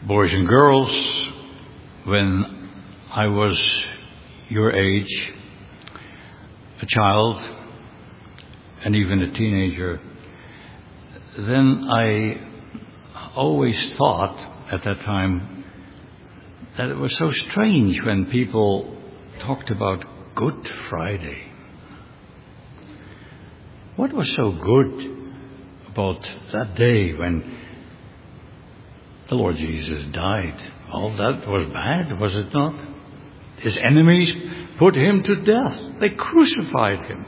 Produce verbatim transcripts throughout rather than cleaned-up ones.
boys and girls, when I was your age, a child, and even a teenager, then I always thought at that time that it was so strange when people talked about Good Friday. What was so good about that day when the Lord Jesus died? All that was bad, was it not? His enemies put him to death. They crucified him.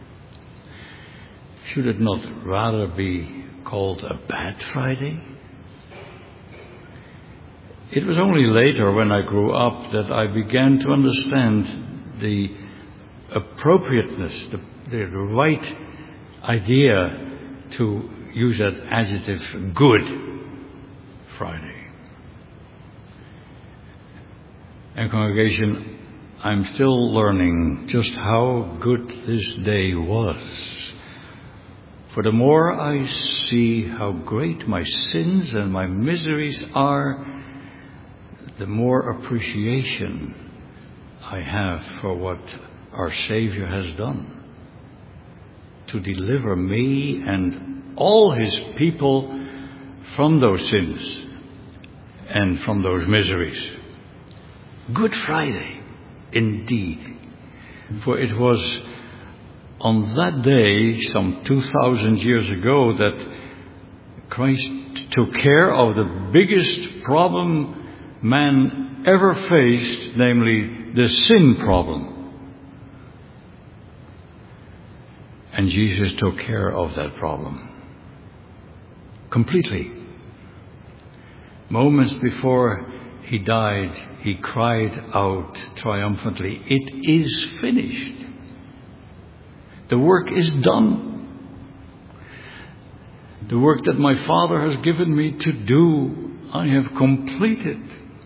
Should it not rather be called a bad Friday? It was only later, when I grew up, that I began to understand the appropriateness, the, the right idea to use that adjective, Good Friday. And congregation, I'm still learning just how good this day was. For the more I see how great my sins and my miseries are, the more appreciation I have for what our Savior has done to deliver me and all his people from those sins and from those miseries. Good Friday, indeed. For it was on that day, some two thousand years ago, that Christ took care of the biggest problem man ever faced, namely the sin problem. And Jesus took care of that problem completely. Moments before he died, he cried out triumphantly, "It is finished. The work is done. The work that my Father has given me to do, I have completed."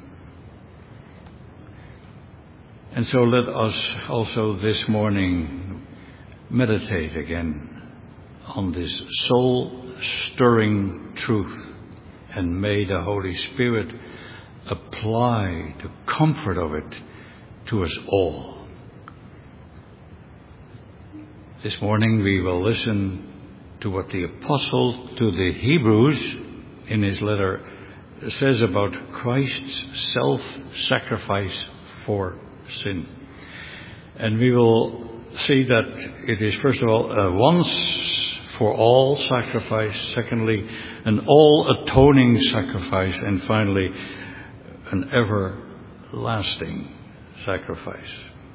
And so let us also this morning meditate again on this soul-stirring truth, and may the Holy Spirit apply the comfort of it to us all. This morning we will listen to what the Apostle to the Hebrews in his letter says about Christ's self-sacrifice for sin. And we will see that it is, first of all, a once for all sacrifice, secondly, an all atoning sacrifice, and finally, an everlasting sacrifice.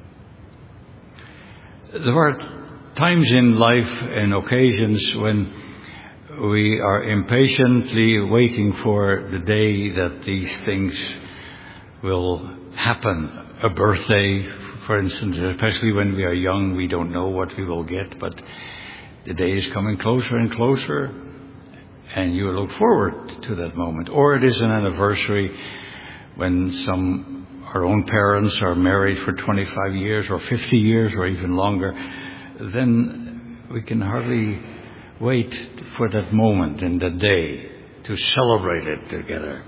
There are times in life and occasions when we are impatiently waiting for the day that these things will happen. A birthday, for instance, especially when we are young, we don't know what we will get, but the day is coming closer and closer, and you look forward to that moment. Or it is an anniversary when some, our own parents are married for twenty-five years or fifty years or even longer. Then we can hardly wait for that moment and that day to celebrate it together.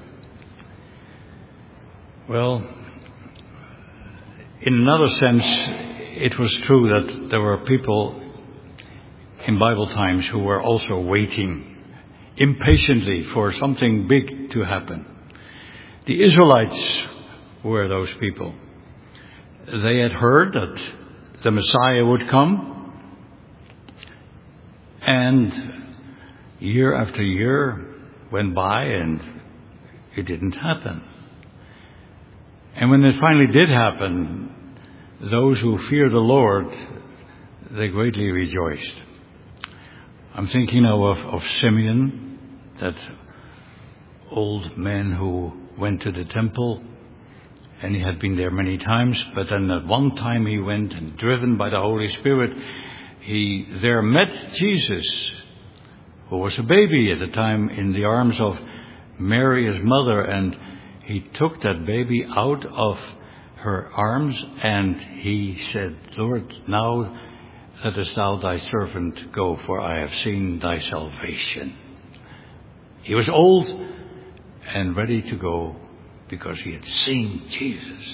Well, in another sense, it was true that there were people in Bible times who were also waiting impatiently for something big to happen. The Israelites were those people. They had heard that the Messiah would come, and year after year went by and it didn't happen. And when it finally did happen, those who fear the Lord, they greatly rejoiced. I'm thinking now of, of Simeon, that old man who went to the temple, and he had been there many times, but then at one time he went, and driven by the Holy Spirit, he there met Jesus, who was a baby at the time, in the arms of Mary, his mother, and he took that baby out of her arms, and he said, "Lord, now lettest thou thy servant go, for I have seen thy salvation." He was old and ready to go because he had seen Jesus.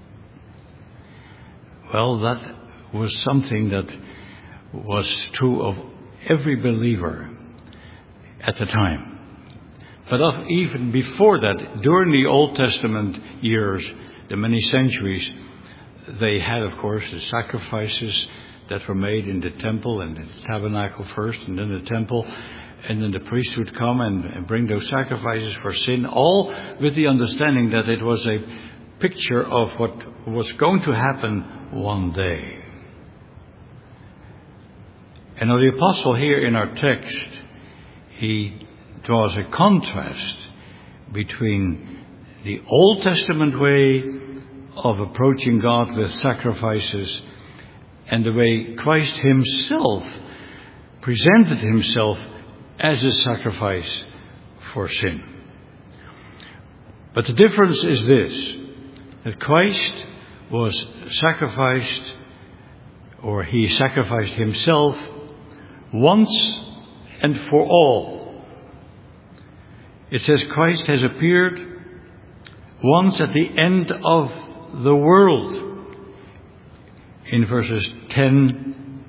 Well, that was something that was true of every believer at the time. But of even before that, during the Old Testament years, the many centuries, they had, of course, the sacrifices that were made in the temple and the tabernacle first, and then the temple, and then the priest would come and, and bring those sacrifices for sin, all with the understanding that it was a picture of what was going to happen one day. And now the apostle here in our text, he draws a contrast between the Old Testament way of approaching God with sacrifices and the way Christ himself presented himself as a sacrifice for sin. But the difference is this, that Christ was sacrificed, or he sacrificed himself once and for all. It says Christ has appeared once at the end of the world. In verses ten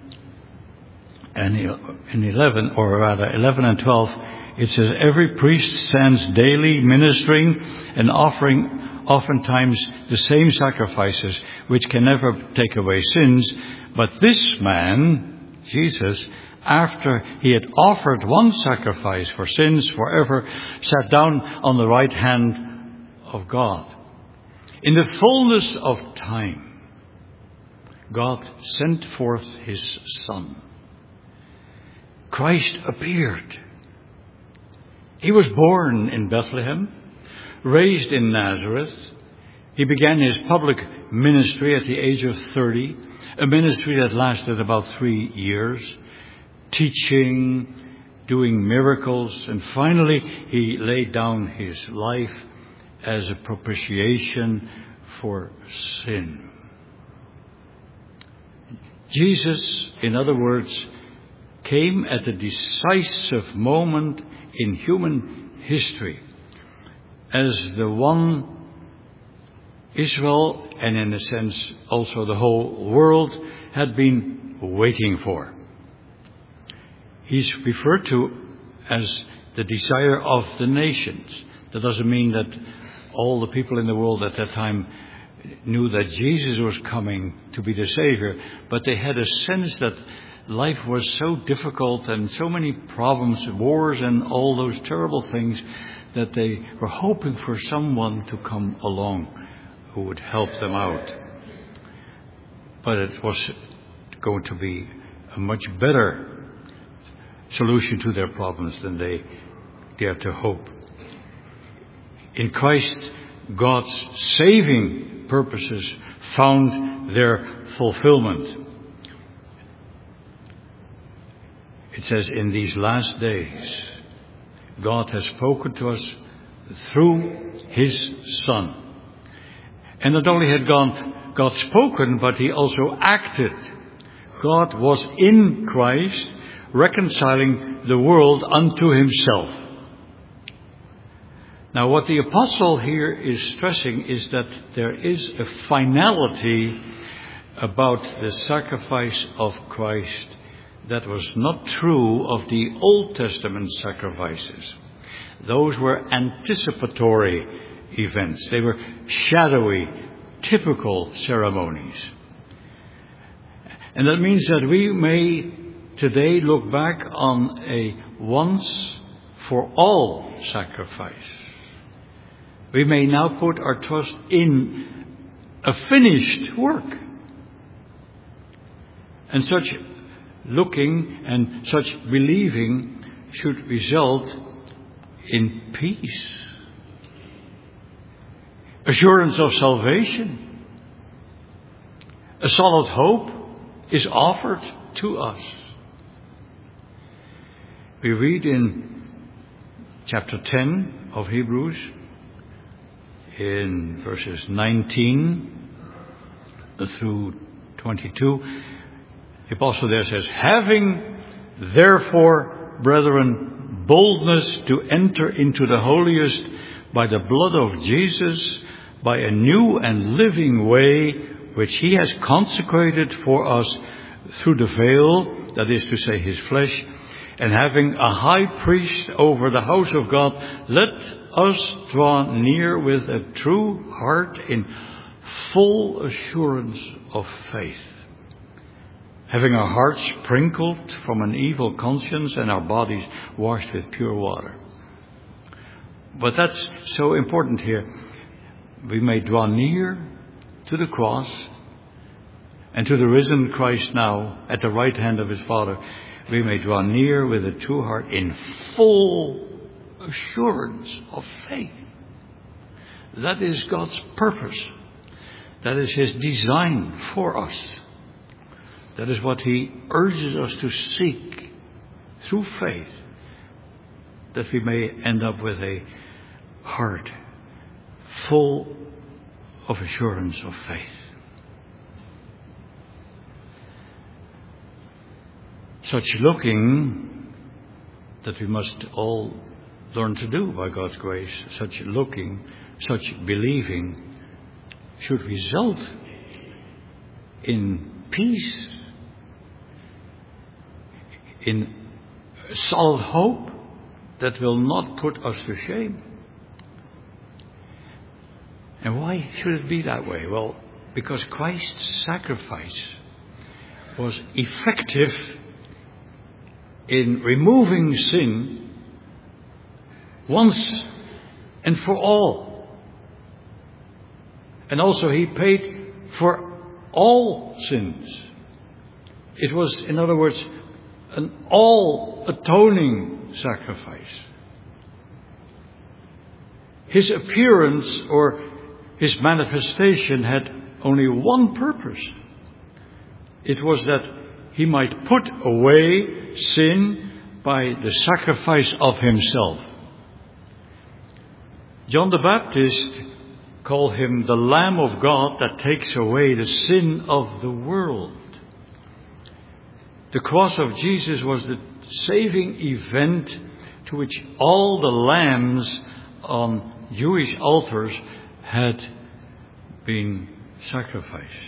and eleven, or rather eleven and twelve, it says, every priest stands daily ministering and offering oftentimes the same sacrifices, which can never take away sins. But this man, Jesus, after he had offered one sacrifice for sins forever, sat down on the right hand of God. In the fullness of time, God sent forth his Son. Christ appeared. He was born in Bethlehem, raised in Nazareth. He began his public ministry at the age of thirty, a ministry that lasted about three years. Teaching, doing miracles, and finally he laid down his life as a propitiation for sin. Jesus, in other words, came at a decisive moment in human history as the one Israel, and in a sense also the whole world, had been waiting for. He's referred to as the desire of the nations. That doesn't mean that all the people in the world at that time knew that Jesus was coming to be the Savior, but they had a sense that life was so difficult and so many problems, wars and all those terrible things, that they were hoping for someone to come along who would help them out. But it was going to be a much better solution to their problems than they dared to hope. In Christ, God's saving purposes found their fulfillment. It says, in these last days, God has spoken to us through his Son. And not only had God, God spoken, but he also acted. God was in Christ, reconciling the world unto himself. Now, what the apostle here is stressing is that there is a finality about the sacrifice of Christ that was not true of the Old Testament sacrifices. Those were anticipatory events. They were shadowy, typical ceremonies. And that means that we may today look back on a once-for-all sacrifice. We may now put our trust in a finished work. And such looking and such believing should result in peace, assurance of salvation. A solid hope is offered to us. We read in chapter ten of Hebrews, in verses nineteen through twenty-two, the apostle there says, having therefore, brethren, boldness to enter into the holiest by the blood of Jesus, by a new and living way which he has consecrated for us through the veil, that is to say his flesh, and having a high priest over the house of God, let us draw near with a true heart in full assurance of faith, having our hearts sprinkled from an evil conscience and our bodies washed with pure water. But that's so important here. We may draw near to the cross and to the risen Christ now at the right hand of his Father. We may draw near with a true heart in full assurance of faith. That is God's purpose. That is his design for us. That is what he urges us to seek through faith, that we may end up with a heart full of assurance of faith. Such looking that we must all learn to do by God's grace, such looking, such believing should result in peace, in solid hope that will not put us to shame. And why should it be that way? Well, because Christ's sacrifice was effective in removing sin once and for all. And also he paid for all sins. It was, in other words, an all-atoning sacrifice. His appearance or his manifestation had only one purpose. It was that he might put away sin by the sacrifice of himself. John the Baptist called him the Lamb of God that takes away the sin of the world. The cross of Jesus was the saving event to which all the lambs on Jewish altars had been sacrificed.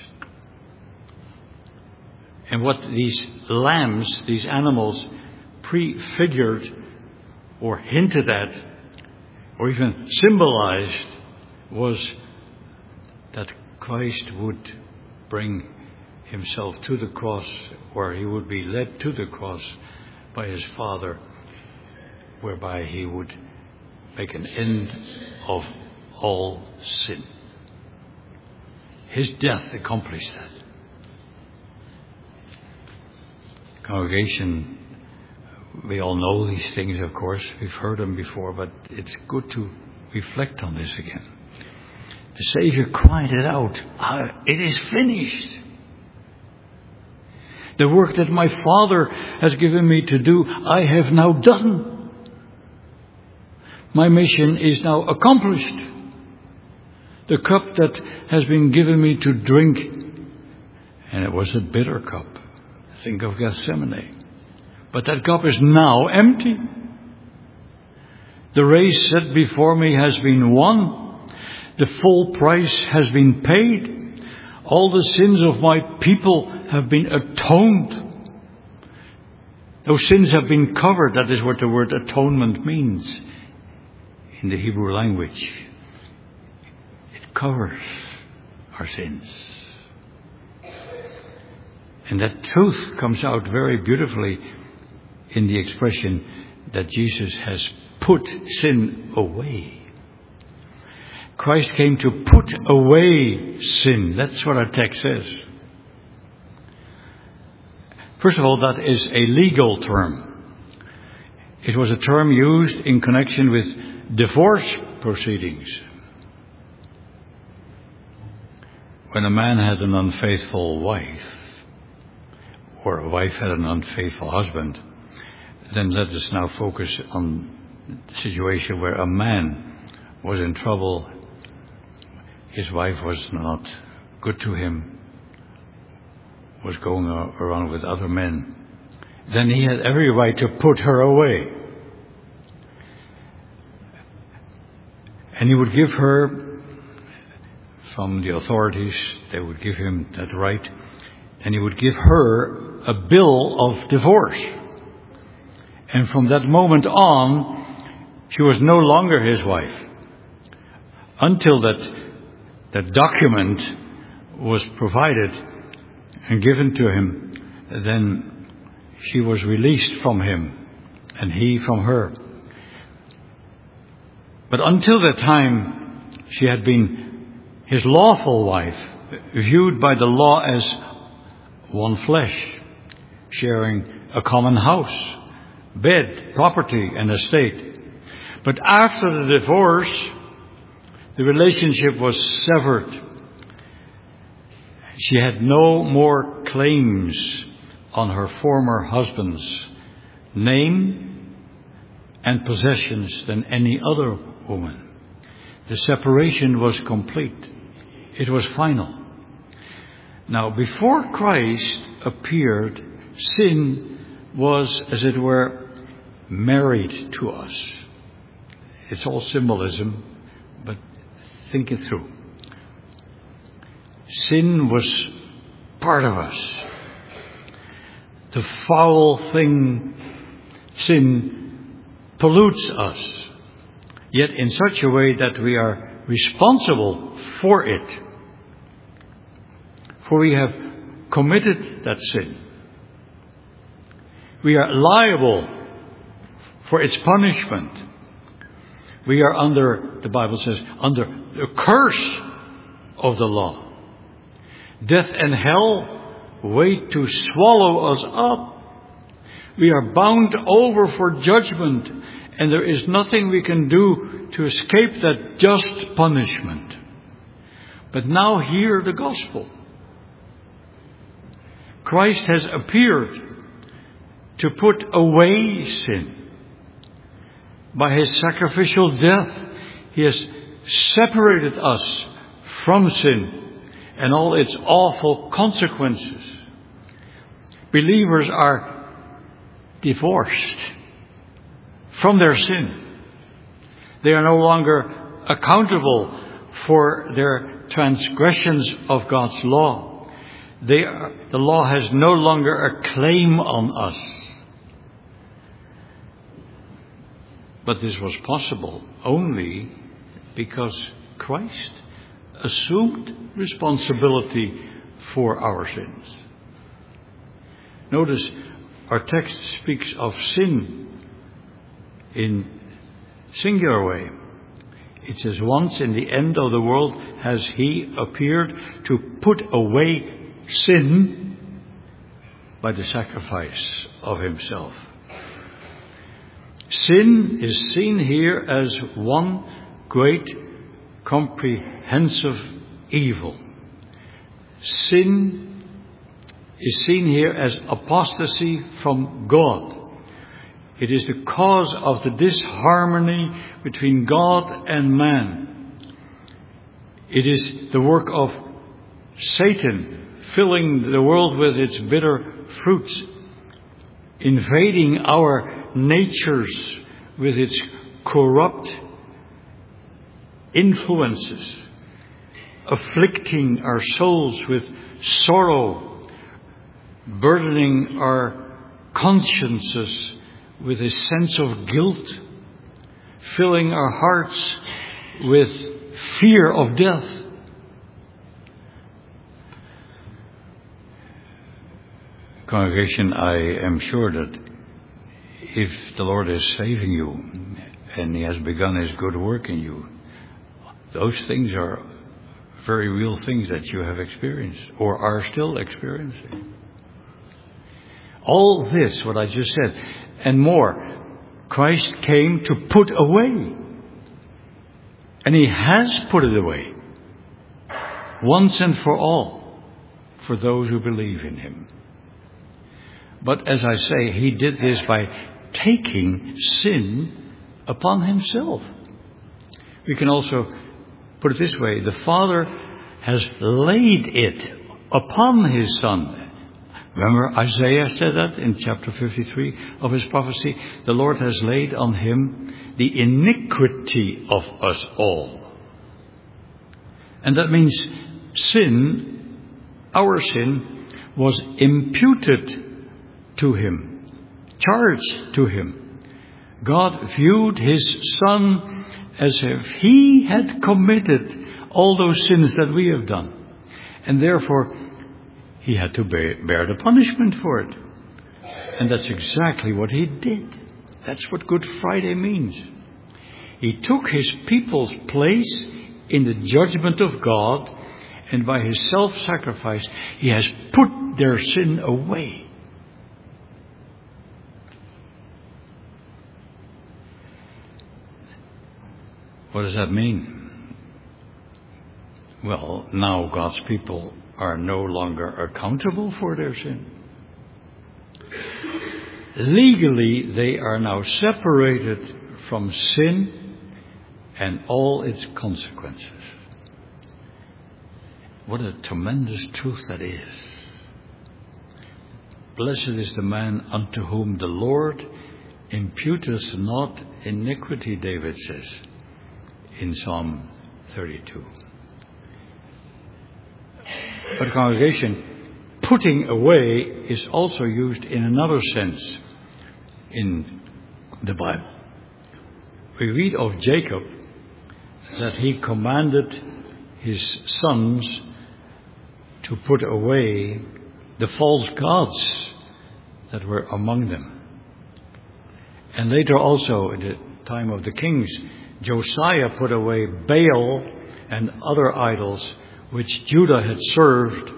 And what these lambs, these animals, prefigured or hinted at or even symbolized was that Christ would bring himself to the cross, or he would be led to the cross by his Father, whereby he would make an end of all sin. His death accomplished that. Congregation, we all know these things, of course. We've heard them before, but it's good to reflect on this again. The Savior cried it out, ah, it is finished. The work that my Father has given me to do, I have now done. My mission is now accomplished. The cup that has been given me to drink, and it was a bitter cup. Think of Gethsemane. But that cup is now empty. The race set before me has been won. The full price has been paid. All the sins of my people have been atoned. Those sins have been covered. That is what the word atonement means in the Hebrew language. It covers our sins. And that truth comes out very beautifully in the expression that Jesus has put sin away. Christ came to put away sin. That's what our text says. First of all, that is a legal term. It was a term used in connection with divorce proceedings. When a man had an unfaithful wife, or a wife had an unfaithful husband, then let us now focus on the situation where a man was in trouble. His wife was not good to him, was going around with other men. Then he had every right to put her away. And he would give her, from the authorities, they would give him that right, and he would give her a bill of divorce. And from that moment on, she was no longer his wife. Until that, that document was provided and given to him, then she was released from him and he from her. But until that time, she had been his lawful wife, viewed by the law as one flesh, sharing a common house, bed, property, and estate. But after the divorce, the relationship was severed. She had no more claims on her former husband's name and possessions than any other woman. The separation was complete. It was final. Now, before Christ appeared, sin was, as it were, married to us. It's all symbolism, but think it through. Sin was part of us. The foul thing, sin, pollutes us, yet in such a way that we are responsible for it. For we have committed that sin. We are liable for its punishment. We are under, the Bible says, under the curse of the law. Death and hell wait to swallow us up. We are bound over for judgment, and there is nothing we can do to escape that just punishment. But now hear the gospel. Christ has appeared to put away sin. By his sacrificial death, he has separated us from sin and all its awful consequences. Believers are divorced from their sin. They are no longer accountable for their transgressions of God's law. They are, the law has no longer a claim on us. But this was possible only because Christ assumed responsibility for our sins. Notice our text speaks of sin in singular way. It says, once in the end of the world has he appeared to put away sin by the sacrifice of himself. Sin is seen here as one great comprehensive evil. Sin is seen here as apostasy from God. It is the cause of the disharmony between God and man. It is the work of Satan, filling the world with its bitter fruits, invading our natures with its corrupt influences, afflicting our souls with sorrow, burdening our consciences with a sense of guilt, filling our hearts with fear of death. Congregation, I am sure that if the Lord is saving you and he has begun his good work in you, those things are very real things that you have experienced or are still experiencing. All this, what I just said, and more, Christ came to put away. And he has put it away. Once and for all, for those who believe in him. But as I say, he did this by taking sin upon himself. We can also put it this way. The Father has laid it upon his Son. Remember Isaiah said that in chapter fifty-three of his prophecy. The Lord has laid on him the iniquity of us all. And that means sin, our sin, was imputed to him, charged to him. God viewed his Son as if he had committed all those sins that we have done. And therefore, he had to bear, bear the punishment for it. And that's exactly what he did. That's what Good Friday means. He took his people's place in the judgment of God, and by his self-sacrifice, he has put their sin away. What does that mean? Well, now God's people are no longer accountable for their sin. Legally, they are now separated from sin and all its consequences. What a tremendous truth that is. Blessed is the man unto whom the Lord imputeth not iniquity, David says in Psalm thirty-two. But congregation, putting away is also used in another sense in the Bible. We read of Jacob that he commanded his sons to put away the false gods that were among them. And later also, in the time of the kings, Josiah put away Baal and other idols which Judah had served.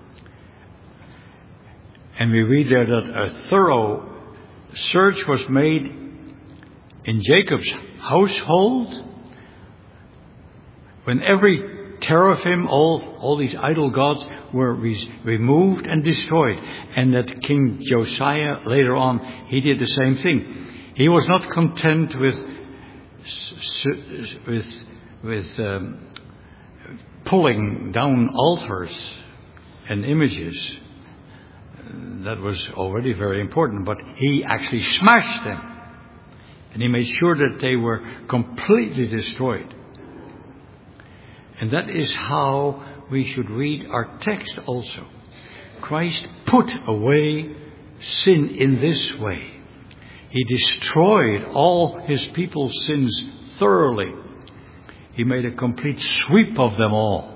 And we read there that a thorough search was made in Jacob's household when every teraphim, all, all these idol gods were re- removed and destroyed. And that King Josiah later on, he did the same thing. He was not content with with with um, pulling down altars and images. That was already very important, but he actually smashed them. And he made sure that they were completely destroyed. And that is how we should read our text also. Christ put away sin in this way. He destroyed all his people's sins thoroughly. He made a complete sweep of them all.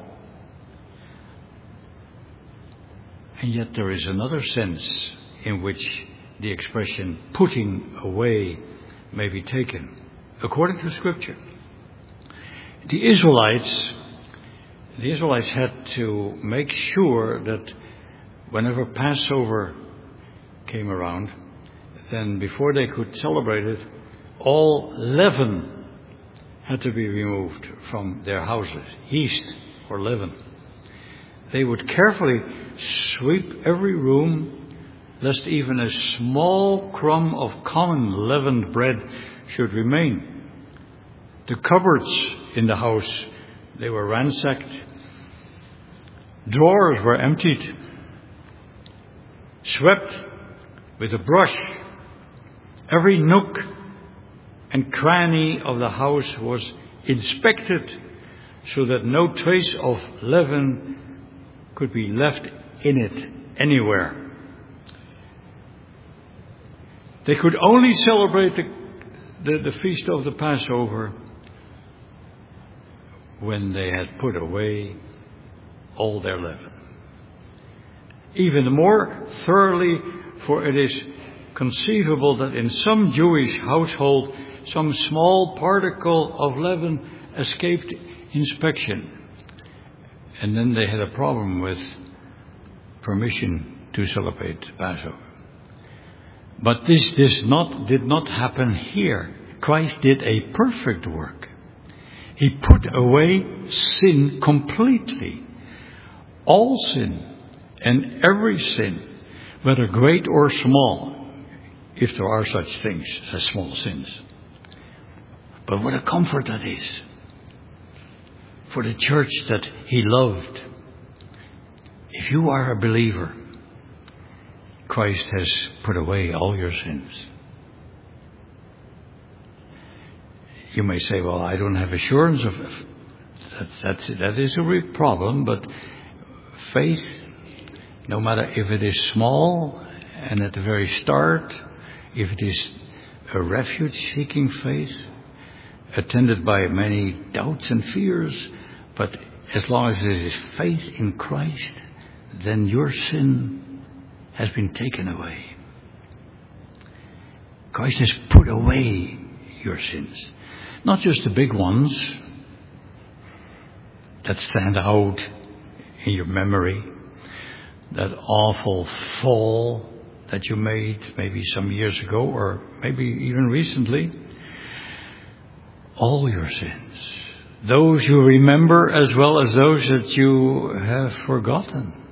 And yet there is another sense in which the expression putting away may be taken. According to Scripture, the Israelites, the Israelites had to make sure that whenever Passover came around, then before they could celebrate it, all leaven had to be removed from their houses, yeast or leaven. They would carefully sweep every room, lest even a small crumb of common leavened bread should remain. The cupboards in the house, they were ransacked. Drawers were emptied, swept with a brush. Every nook and cranny of the house was inspected so that no trace of leaven could be left in it anywhere. They could only celebrate the, the, the feast of the Passover when they had put away all their leaven. Even more thoroughly, for it is conceivable that in some Jewish household some small particle of leaven escaped inspection. And then they had a problem with permission to celebrate Passover. But this, this not, did not happen here. Christ did a perfect work. He put away sin completely. All sin and every sin, whether great or small, if there are such things as small sins. But what a comfort that is for the church that he loved. If you are a believer, Christ has put away all your sins. You may say, well, I don't have assurance of that. That, that is a real problem, but faith, no matter if it is small and at the very start, if it is a refuge-seeking faith, attended by many doubts and fears, but as long as it is faith in Christ, then your sin has been taken away. Christ has put away your sins. Not just the big ones that stand out in your memory, that awful fall that you made maybe some years ago or maybe even recently. All your sins, those you remember as well as those that you have forgotten.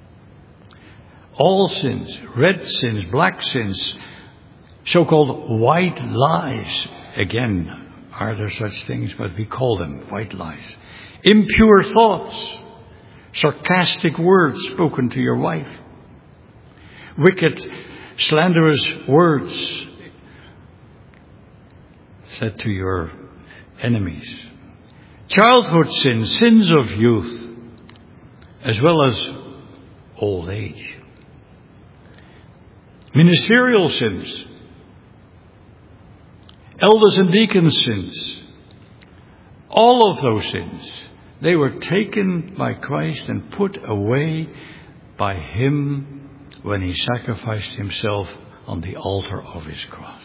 All sins, red sins, black sins, so-called white lies. Again, are there such things? But we call them white lies. Impure thoughts, sarcastic words spoken to your wife, wicked, slanderous words said to your enemies, childhood sins, sins of youth, as well as old age, ministerial sins, elders and deacons sins, all of those sins, they were taken by Christ and put away by Him when He sacrificed Himself on the altar of His cross.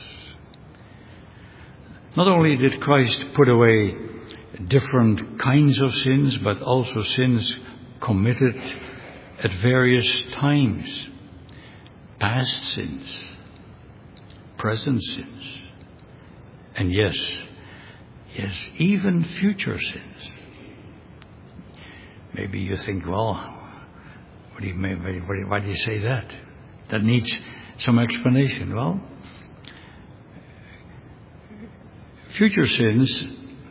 Not only did Christ put away different kinds of sins, but also sins committed at various times. Past sins, present sins, and yes, yes, even future sins. Maybe you think, well, what do you mean, why do you say that? That needs some explanation. Well, future sins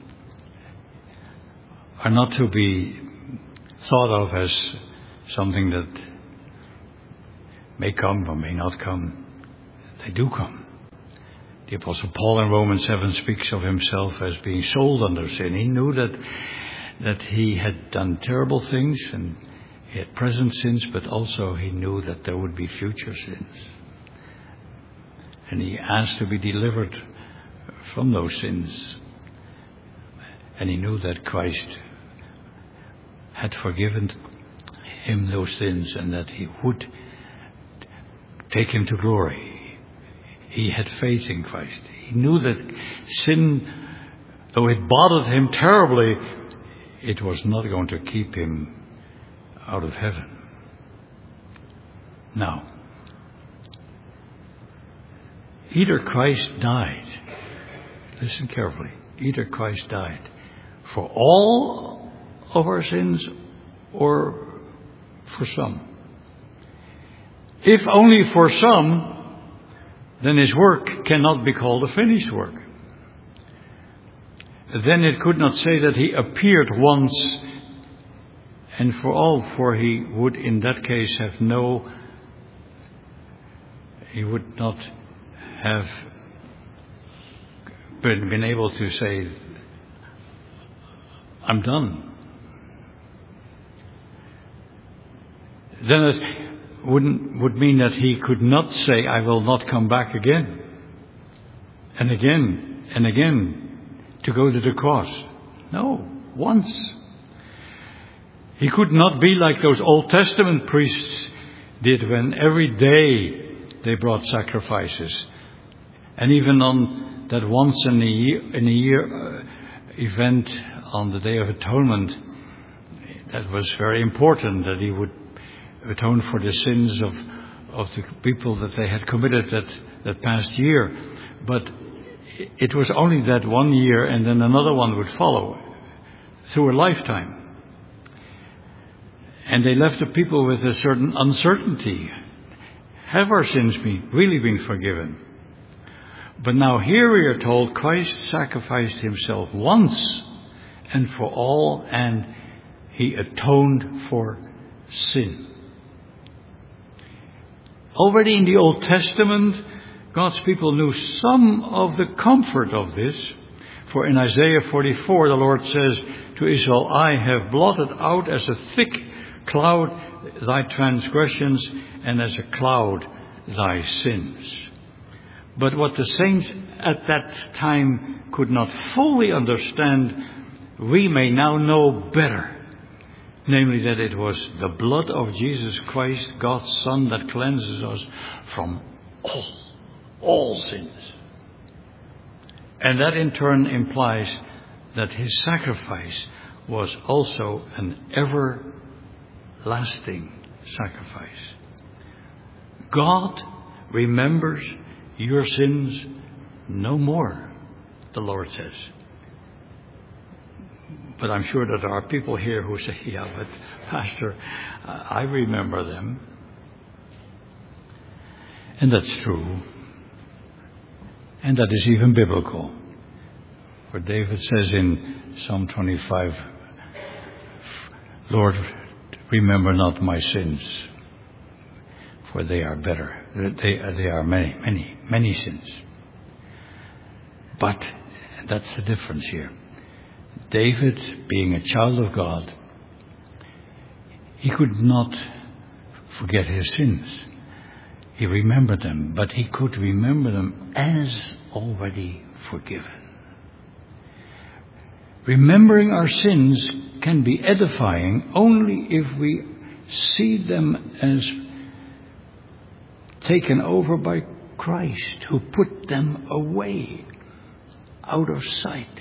are not to be thought of as something that may come or may not come. They do come. The Apostle Paul in Romans seven speaks of himself as being sold under sin. He knew that that he had done terrible things and he had present sins, but also he knew that there would be future sins. And he asked to be delivered from those sins. And he knew that Christ had forgiven him those sins and that He would take him to glory. He had faith in Christ. He knew that sin, though it bothered him terribly, it was not going to keep him out of heaven. Now, either Christ died, listen carefully, either Christ died for all of our sins or for some. If only for some, then His work cannot be called a finished work. Then it could not say that He appeared once and for all, for He would in that case have no, He would not have been, been able to say, I'm done. Then it wouldn't, would mean that He could not say, I will not come back again and again and again to go to the cross. No, once. He could not be like those Old Testament priests did when every day they brought sacrifices. And even on that once in a year, in a year uh, event on the Day of Atonement, that was very important that He would atone for the sins of, of the people that they had committed that, that past year. But it was only that one year and then another one would follow through a lifetime. And they left the people with a certain uncertainty. Have our sins been, really been forgiven? But now here we are told Christ sacrificed Himself once and for all, and He atoned for sin. Already in the Old Testament, God's people knew some of the comfort of this. For in Isaiah forty-four, the Lord says to Israel, I have blotted out as a thick cloud thy transgressions, and as a cloud thy sins. But what the saints at that time could not fully understand, we may now know better. Namely, that it was the blood of Jesus Christ, God's Son, that cleanses us from all, all sins. And that in turn implies that his sacrifice was also an everlasting sacrifice. God remembers your sins no more, the Lord says. But I'm sure that there are people here who say, yeah, but Pastor, I remember them. And that's true. And that is even biblical. For David says in Psalm twenty-five, Lord, remember not my sins, for they are better. They, they are many, many, many sins. But that's the difference here. David, being a child of God, he could not forget his sins. He remembered them, but he could remember them as already forgiven. Remembering our sins can be edifying only if we see them as taken over by Christ, who put them away out of sight.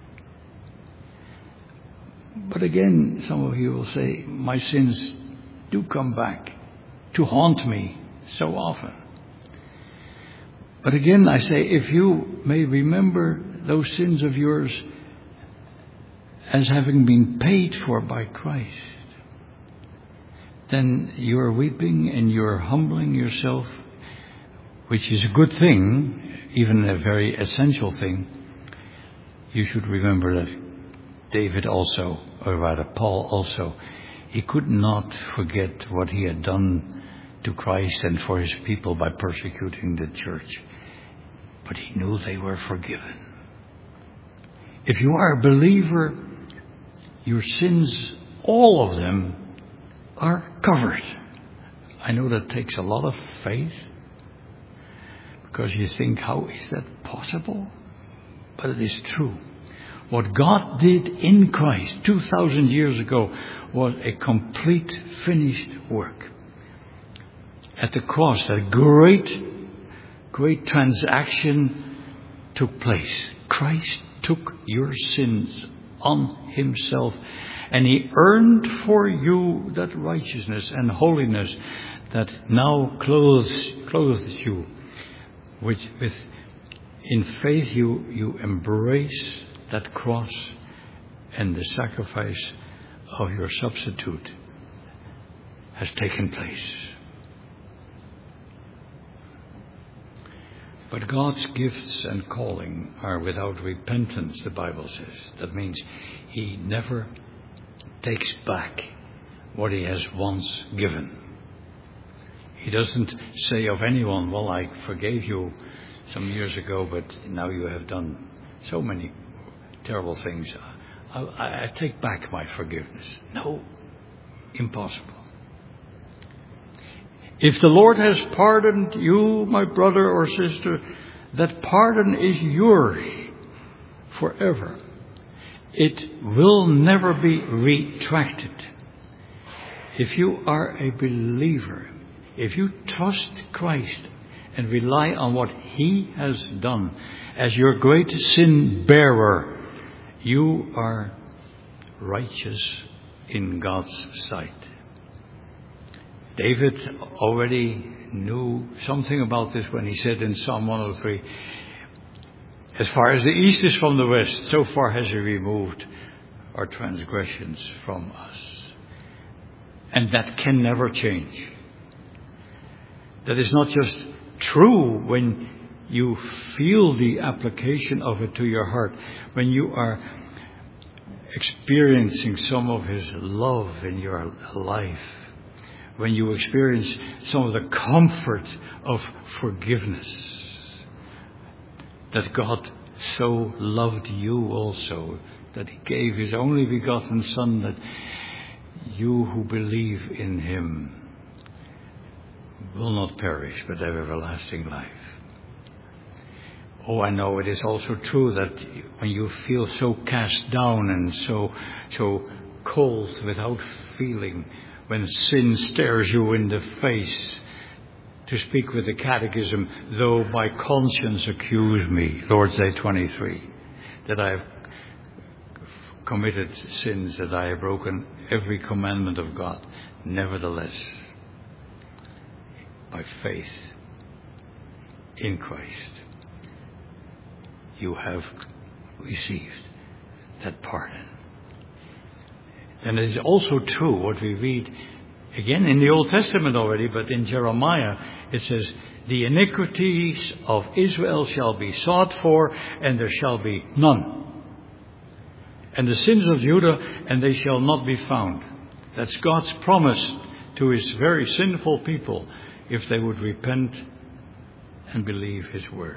But again, some of you will say, my sins do come back to haunt me so often. But again, I say, if you may remember those sins of yours as having been paid for by Christ, then you're weeping and you're humbling yourself, which is a good thing, even a very essential thing. You should remember that David also, or rather Paul also, he could not forget what he had done to Christ and for his people by persecuting the church. But he knew they were forgiven. If you are a believer, your sins, all of them, are covered. I know that takes a lot of faith, because you think, how is that possible? But it is true. What God did in Christ two thousand years ago was a complete, finished work. At the cross, that great, great transaction took place. Christ took your sins on himself, and he earned for you that righteousness and holiness that now clothes clothes you. With, with in faith you you embrace that cross and the sacrifice of your substitute has taken place. But God's gifts and calling are without repentance, the Bible says. That means he never takes back what he has once given. He doesn't say of anyone, well, I forgave you some years ago, but now you have done so many terrible things. I, I, I take back my forgiveness. No, impossible. If the Lord has pardoned you, my brother or sister, that pardon is yours forever. It will never be retracted. If you are a believer, if you trust Christ and rely on what he has done as your great sin bearer, you are righteous in God's sight. David already knew something about this when he said in Psalm one oh three, as far as the east is from the west, so far has he removed our transgressions from us. And that can never change. That is not just true when you feel the application of it to your heart, when you are experiencing some of his love in your life, when you experience some of the comfort of forgiveness that God so loved you also, that he gave his only begotten Son, that you who believe in him will not perish, but have everlasting life. Oh, I know it is also true that when you feel so cast down and so so cold without feeling, when sin stares you in the face, to speak with the Catechism, though my conscience accuse me, Lord's Day twenty-three, that I have committed sins, that I have broken every commandment of God, nevertheless, by faith in Christ, you have received that pardon. And it is also true what we read again in the Old Testament already, but in Jeremiah it says, the iniquities of Israel shall be sought for, and there shall be none. And the sins of Judah, and they shall not be found. That's God's promise to his very sinful people if they would repent and believe his word.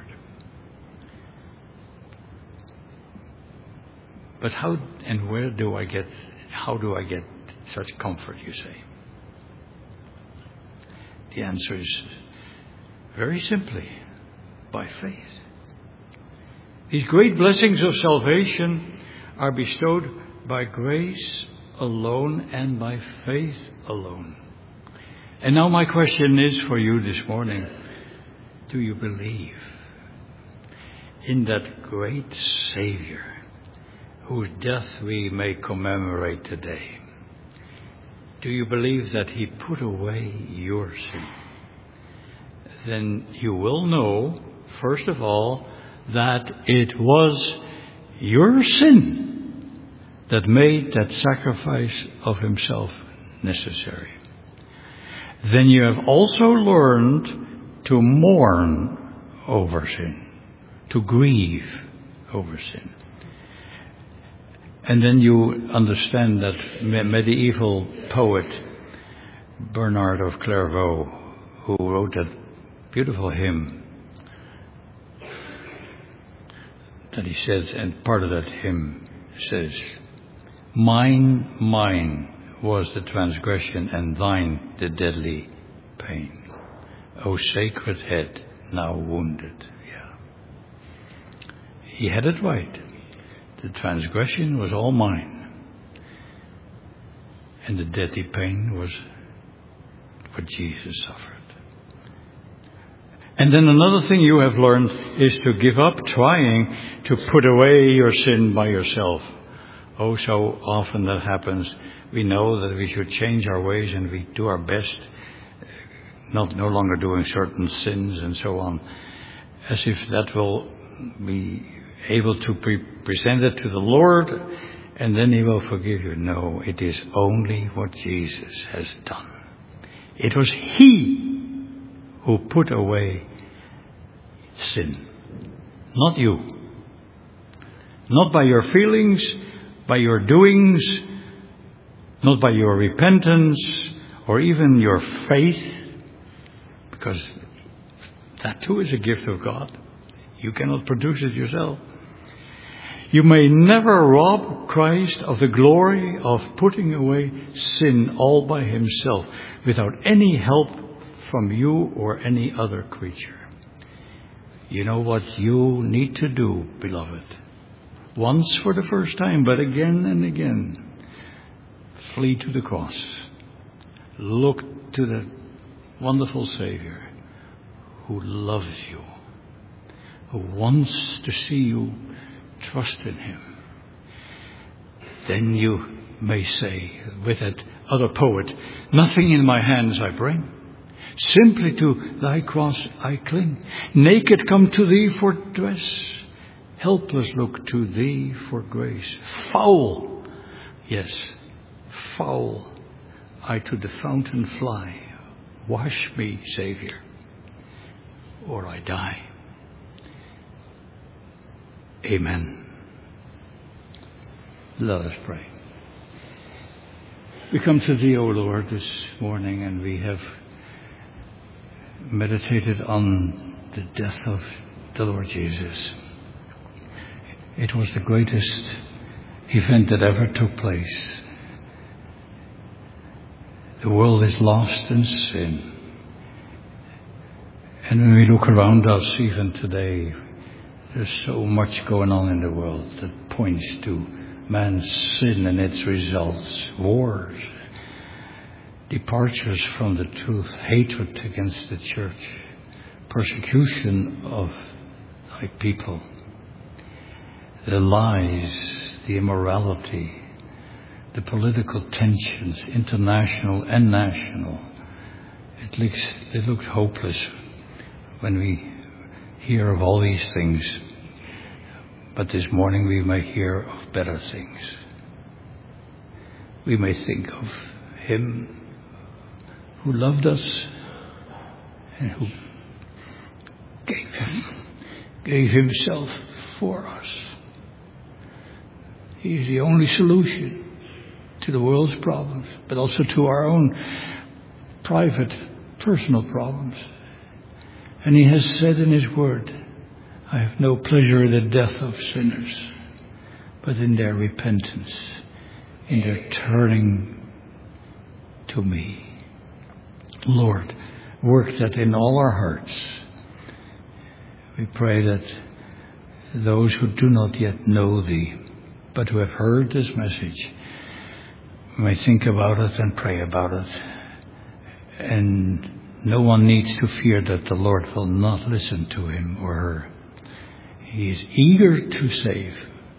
But how and where do I get, how do I get such comfort, you say? The answer is very simply, by faith. These great blessings of salvation are bestowed by grace alone and by faith alone. And now my question is for you this morning, do you believe in that great Savior whose death we may commemorate today? Do you believe that he put away your sin? Then you will know, first of all, that it was your sin that made that sacrifice of himself necessary. Then you have also learned to mourn over sin, to grieve over sin. And then you understand that medieval poet Bernard of Clairvaux, who wrote that beautiful hymn, that he says, and part of that hymn says, mine, mine was the transgression, and thine the deadly pain. O sacred head, now wounded. Yeah. He had it right. The transgression was all mine, and the deadly pain was what Jesus suffered. And then another thing you have learned is to give up trying to put away your sin by yourself. Oh, so often that happens. We know that we should change our ways, and we do our best, not no longer doing certain sins and so on, as if that will be able to pre- present it to the Lord, and then he will forgive you. No, it is only what Jesus has done. It was he who put away sin, not you. Not by your feelings, by your doings, not by your repentance, or even your faith, because that too is a gift of God. You cannot produce it yourself. You may never rob Christ of the glory of putting away sin all by himself without any help from you or any other creature. You know what you need to do, beloved? Once for the first time, but again and again. Flee to the cross. Look to the wonderful Savior who loves you, who wants to see you trust in him. Then you may say with that other poet, nothing in my hands I bring, simply to thy cross I cling. Naked come to thee for dress, helpless look to thee for grace. Foul, yes, foul, I to the fountain fly. Wash me, Savior, or I die. Amen. Let us pray. We come to thee, O Lord, this morning, and we have meditated on the death of the Lord Jesus. It was the greatest event that ever took place. The world is lost in sin. And when we look around us even today, there's so much going on in the world that points to man's sin and its results. Wars, departures from the truth, hatred against the church, persecution of thy people, the lies, the immorality, the political tensions, international and national. It looks, it looks hopeless when we hear of all these things. But this morning we may hear of better things. We may think of Him who loved us and who gave him, gave Himself for us. He is the only solution to the world's problems, but also to our own private, personal problems. And He has said in His Word, I have no pleasure in the death of sinners, but in their repentance, in their turning to me. Lord, work that in all our hearts. We pray that those who do not yet know Thee, but who have heard this message, may think about it and pray about it. And no one needs to fear that the Lord will not listen to him or her. He is eager to save.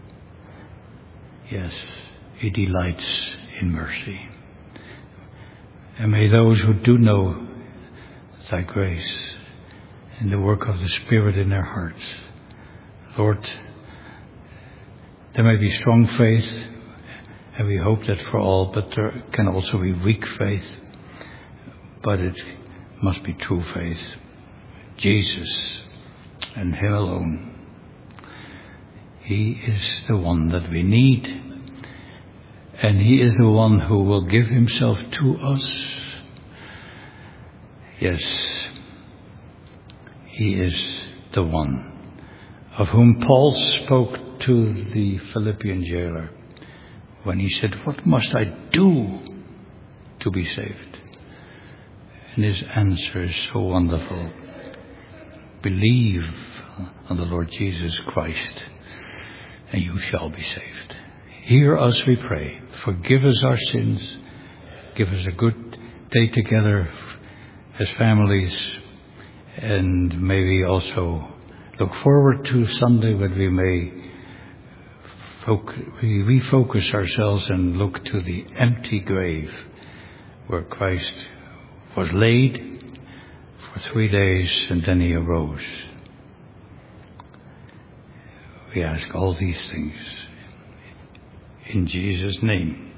Yes, He delights in mercy. And may those who do know Thy grace and the work of the Spirit in their hearts, Lord, there may be strong faith, and we hope that for all, but there can also be weak faith. But it must be true faith. Jesus and Him alone. He is the one that we need. And He is the one who will give Himself to us. Yes, He is the one of whom Paul spoke to the Philippian jailer when he said, what must I do to be saved? And his answer is so wonderful. Believe on the Lord Jesus Christ, and you shall be saved. Hear us, we pray. Forgive us our sins. Give us a good day together as families. And may we also look forward to Sunday when we may foc- we refocus ourselves and look to the empty grave where Christ was laid for three days and then He arose. We ask all these things in Jesus' name.